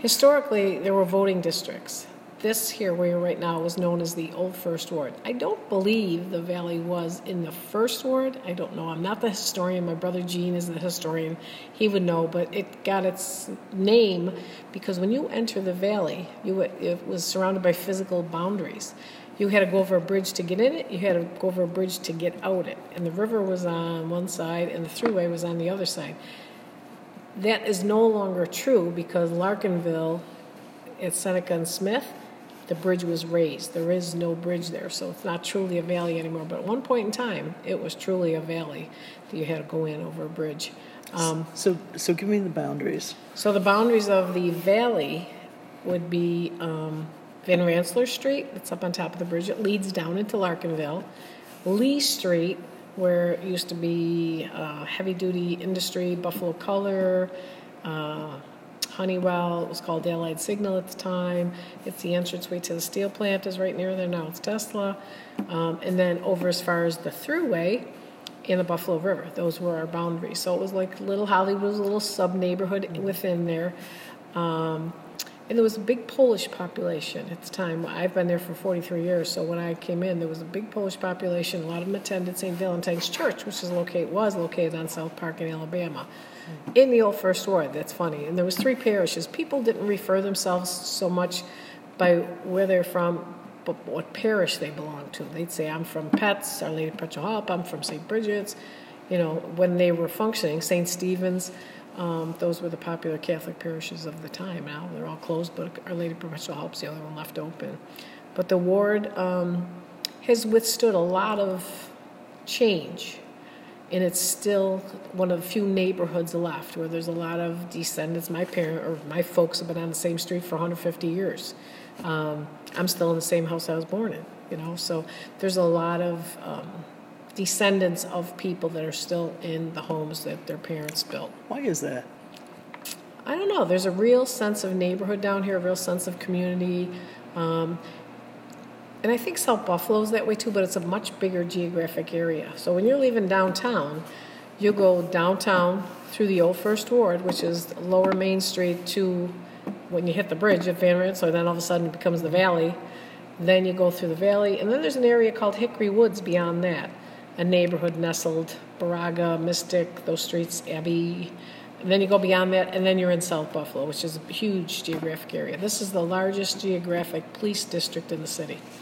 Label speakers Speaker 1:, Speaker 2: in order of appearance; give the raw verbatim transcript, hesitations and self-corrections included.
Speaker 1: Historically, there were voting districts. This here, where you're right now, was known as the Old First Ward. I don't believe the Valley was in the First Ward. I don't know. I'm not the historian. My brother Gene is the historian. He would know, but it got its name because when you enter the Valley, you it was surrounded by physical boundaries. You had to go over a bridge to get in it. You had to go over a bridge to get out it. And the river was on one side, and the thruway was on the other side. That is no longer true because Larkinville, at Seneca and Smith, the bridge was raised. There is no bridge there, so it's not truly a valley anymore. But at one point in time, it was truly a valley that you had to go in over a bridge. Um,
Speaker 2: so, so give me the boundaries.
Speaker 1: So the boundaries of the valley would be um, Van Rensselaer Street. It's up on top of the bridge. It leads down into Larkinville. Lee Street, where it used to be uh, heavy-duty industry, Buffalo Color, uh, Honeywell. It was called Allied Signal at the time. It's the entranceway to the steel plant is right near there. Now it's Tesla. Um, and then over as far as the thruway in the Buffalo River. Those were our boundaries. So it was like Little Hollywood was a little sub-neighborhood within there. Um, and there was a big Polish population at the time. I've been there for forty-three years, so when I came in, there was a big Polish population. A lot of them attended Saint Valentine's Church, which is located, was located on South Park in Alabama. In the Old First Ward, that's funny. And there was three parishes. People didn't refer themselves so much by where they're from, but what parish they belonged to. They'd say, I'm from Petts, Our Lady of Perpetual Help, I'm from Saint Bridget's. You know, when they were functioning, Saint Stephen's, um, those were the popular Catholic parishes of the time. Now they're all closed, but Our Lady of Perpetual Help's the only one left open. But the ward um, has withstood a lot of change. And it's still one of the few neighborhoods left where there's a lot of descendants. My parent or my folks have been on the same street for one hundred fifty years. Um, I'm still in the same house I was born in, you know. So there's a lot of um, descendants of people that are still in the homes that their parents built.
Speaker 2: Why is that?
Speaker 1: I don't know. There's a real sense of neighborhood down here, a real sense of community. Um, And I think South Buffalo is that way too, but it's a much bigger geographic area. So when you're leaving downtown, you go downtown through the Old First Ward, which is Lower Main Street, to when you hit the bridge at Van Rensselaer, then all of a sudden it becomes the Valley. Then you go through the Valley, and then there's an area called Hickory Woods beyond that, a neighborhood nestled, Baraga, Mystic, those streets, Abbey. And then you go beyond that, and then you're in South Buffalo, which is a huge geographic area. This is the largest geographic police district in the city.